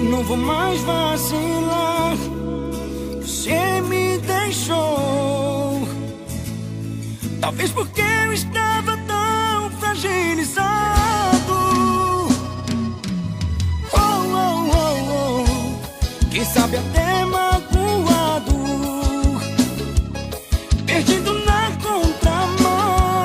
não vou mais vacilar. Você me deixou, talvez porque eu estava tão fragilizado. Quem sabe até magoado, perdido na contramão.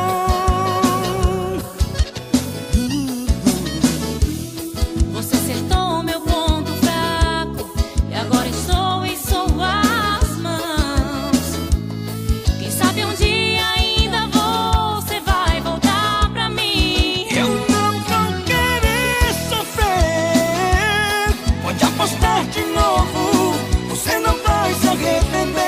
Você acertou meu ponto fraco e agora estou em suas mãos. Quem sabe um dia ainda você vai voltar pra mim. Eu não vou querer sofrer, pode apostar de novo, você não vai se arrepender.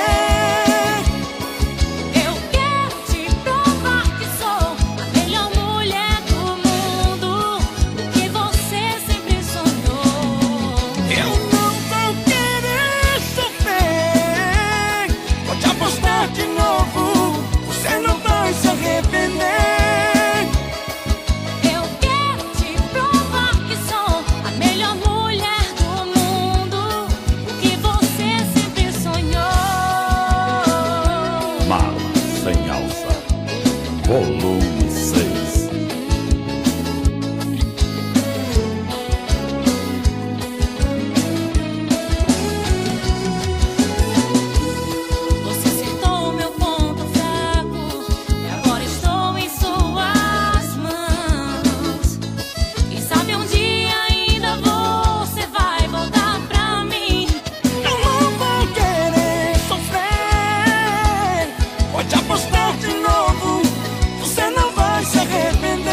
Eu quero te provar que sou a melhor mulher do mundo, o que você sempre sonhou. Eu não vou querer sofrer, pode apostar de novo, você não vai se arrepender. Eu quero te provar que sou a melhor mulher do mundo, o que você sempre sonhou. Mala sem alça, volume 6. Você acertou meu ponto fraco e agora estou em suas mãos. Quem sabe um dia ainda você vai voltar pra mim. Eu não vou querer sofrer, pode apostar de novo, você não vai se arrepender.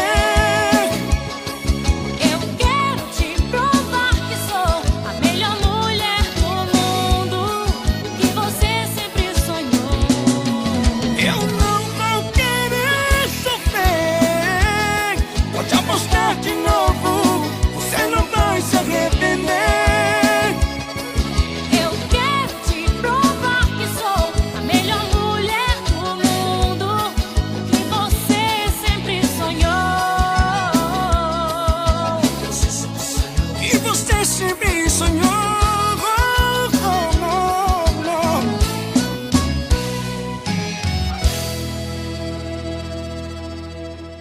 Eu quero te provar que sou a melhor mulher do mundo, o que você sempre sonhou. Eu não vou querer sofrer, pode apostar